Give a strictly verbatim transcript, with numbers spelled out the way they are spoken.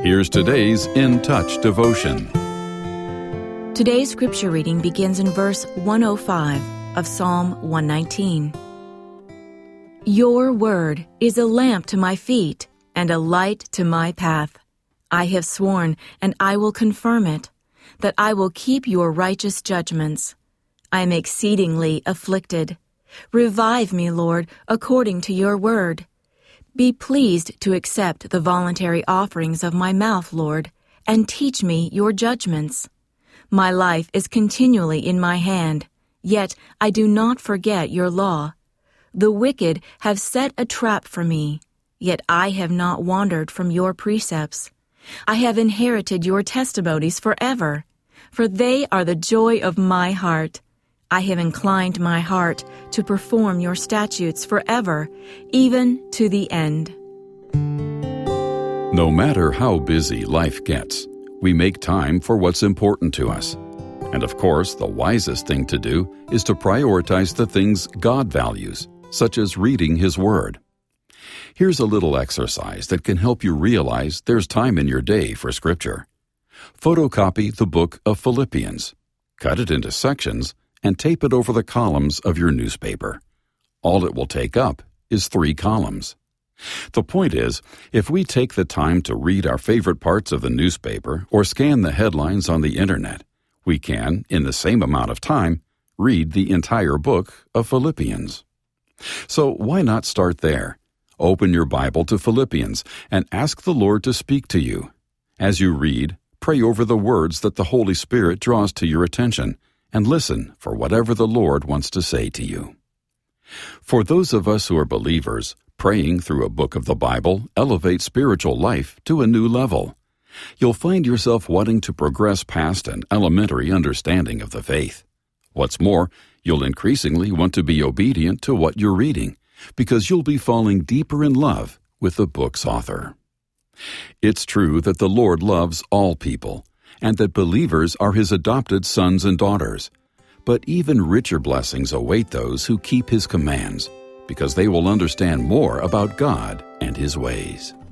Here's today's In Touch devotion. Today's scripture reading begins in verse one oh five of Psalm one nineteen. Your word is a lamp to my feet and a light to my path. I have sworn, and I will confirm it, that I will keep your righteous judgments. I am exceedingly afflicted. Revive me, Lord, according to your word. Be pleased to accept the voluntary offerings of my mouth, Lord, and teach me your judgments. My life is continually in my hand, yet I do not forget your law. The wicked have set a trap for me, yet I have not wandered from your precepts. I have inherited your testimonies forever, for they are the joy of my heart. I have inclined my heart to perform your statutes forever, even to the end. No matter how busy life gets, we make time for what's important to us. And of course, the wisest thing to do is to prioritize the things God values, such as reading His Word. Here's a little exercise that can help you realize there's time in your day for Scripture. Photocopy the book of Philippians, cut it into sections, and tape it over the columns of your newspaper. All it will take up is three columns. The point is, if we take the time to read our favorite parts of the newspaper or scan the headlines on the internet, we can, in the same amount of time, read the entire book of Philippians. So why not start there? Open your Bible to Philippians and ask the Lord to speak to you. As you read, pray over the words that the Holy Spirit draws to your attention, and listen for whatever the Lord wants to say to you. For those of us who are believers, praying through a book of the Bible elevates spiritual life to a new level. You'll find yourself wanting to progress past an elementary understanding of the faith. What's more, you'll increasingly want to be obedient to what you're reading, because you'll be falling deeper in love with the book's author. It's true that the Lord loves all people, and that believers are His adopted sons and daughters. But even richer blessings await those who keep His commands, because they will understand more about God and His ways.